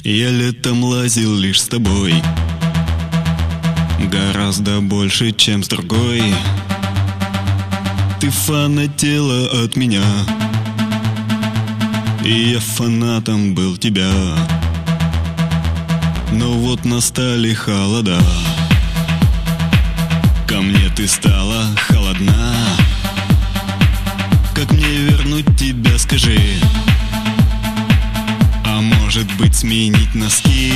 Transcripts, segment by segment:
Я летом лазил лишь с тобой, гораздо больше, чем с другой. Ты фанатела от меня, и я фанатом был тебя. Но вот настали холода, ко мне ты стала холодна. Как мне вернуть тебя, скажи? А может быть, сменить носки?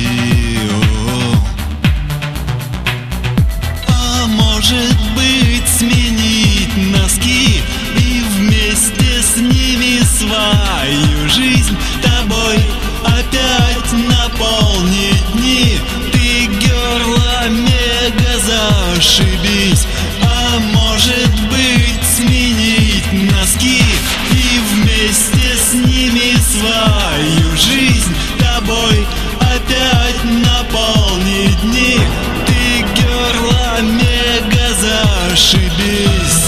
А может быть, сменить носки и вместе с ними свою жизнь тобой опять наполнить дни. Ты, герла, мега зашибись. А может быть, сменить носки и вместе с ними свою жизнь тобой опять наполнить дни. Ты, герла, мега зашибись.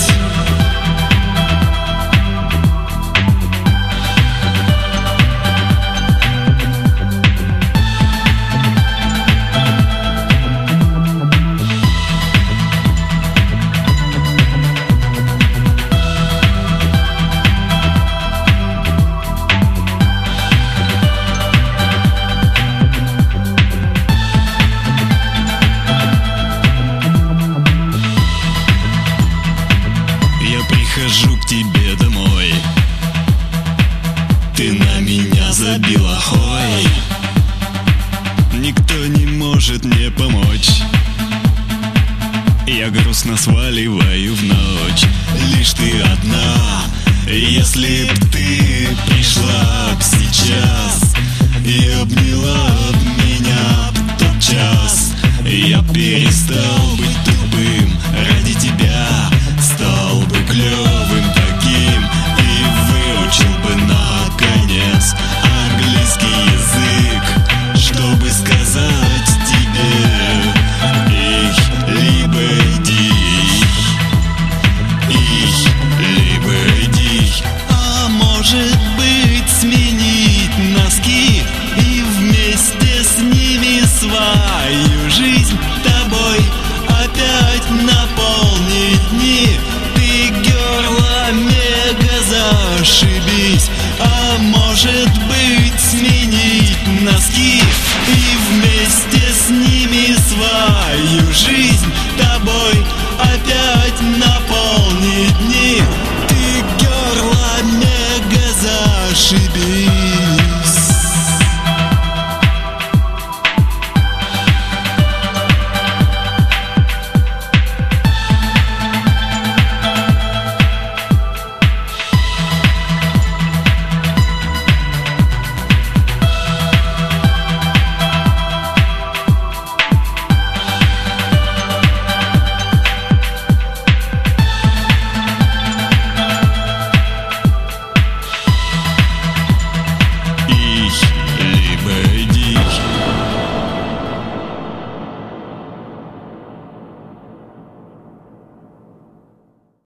Прихожу к тебе домой, ты на меня забила, хой. Никто не может мне помочь, я грустно сваливаю в ночь. Лишь ты одна, если б ты пришла б сейчас и обняла б меня б тот час, я перестал быть тупым ради тебя. Стал бы клёвым таким и выучил бы наконец английский язык, чтобы сказать тебе: ich liebe dich, ich liebe dich. А может быть, сменить носки и вместе с ними свою жизнь тобой опять наполнить дни. Ты, герла, мега зашибись. А может быть, сменить носки